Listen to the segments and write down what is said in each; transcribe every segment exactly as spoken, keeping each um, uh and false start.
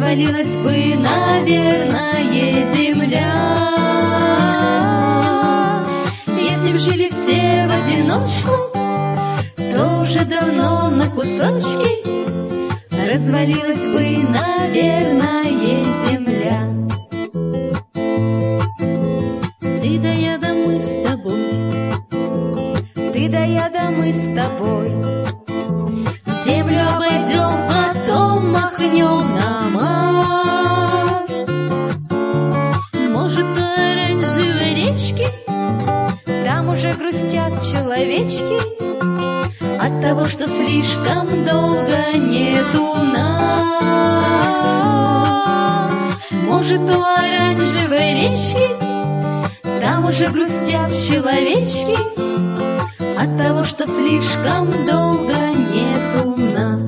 развалилась бы, наверное, земля. Если б жили все в одиночку, то уже давно на кусочки развалилась бы, наверное, земля. Ты да я да мы с тобой, ты да я да мы с тобой, землю обойдем, потом махнем на Марс. Может, у оранжевой речки там уже грустят человечки от того, что слишком долго нету нас. Может, у оранжевой речки там уже грустят человечки от того, что слишком долго нету нас.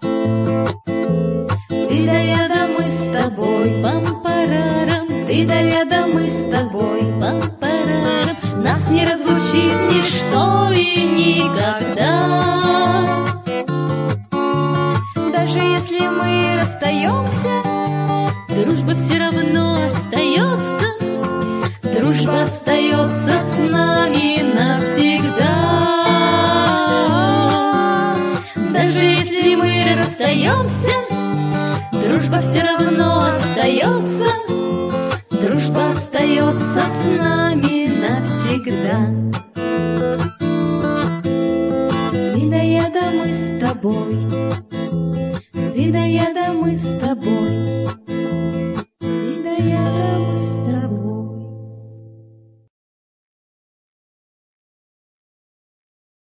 Ты да я да мы с тобой, пам-парарам, ты да я